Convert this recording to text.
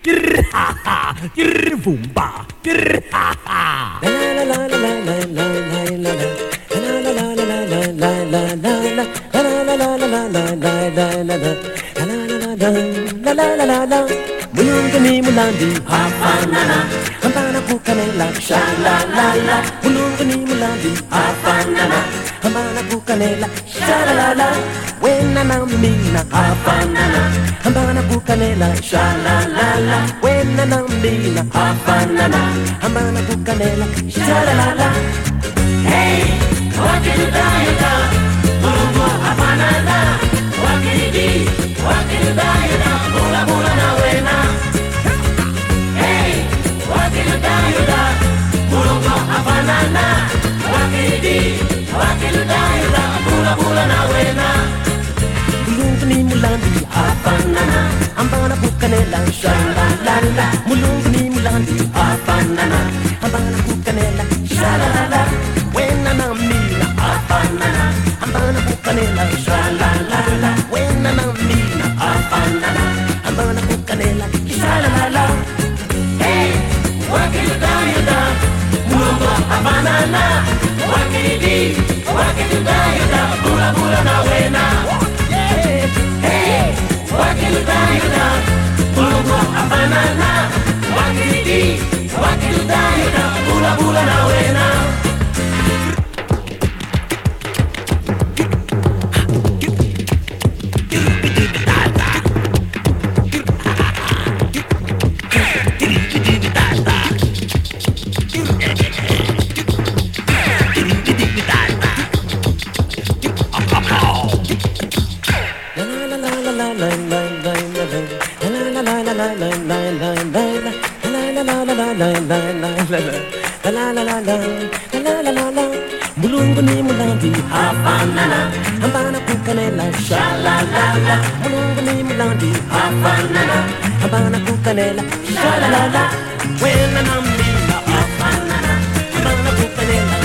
Grr ha ha, grr boomba, grr ha ha. La la la la la la la la la. La la la la la la la la la. La la la la la la la la la la. La la la la la. Mulungu ni mulandi hafanana, ambana kukanela sha la la la. Mulungu ni mulandi hafanana, ambana kukanela sha la la la. Wena na mina hafanana, ambana kukanela sha la la la. Wena na mina hafanana, ambana kukanela sha la la la. Hey, wakidayada, mulungu hafanana, wakidi, wakidayada, mula mula na wena. Hey, wakidayada, mulungu hafanana, wakidi, wakidayada, mula mula na wena. Mulungu ni mulandi hafanana, ambana kukanela sha la la la. Mulungu ni mulandi hafanana, ambana kukanela sha la la la. Wena na mina hafanana, ambana kukanela sha la la la. Wena na mina hafanana, ambana kukanela sha la la la. Hey, wakidayada, mulungu hafanana, wakidi, wakidayada, mula mula na wena. Hey, wakidayada, mulungu hafanana, wakidi, wakidayada, mula mula na wena. Mulungu ni mulandi hafanana, ambana kukanela sha la la la. Mulungu ni mulandi hafanana, ambana kukanela sha la la la. Wena na mina hafanana, ambana kukanela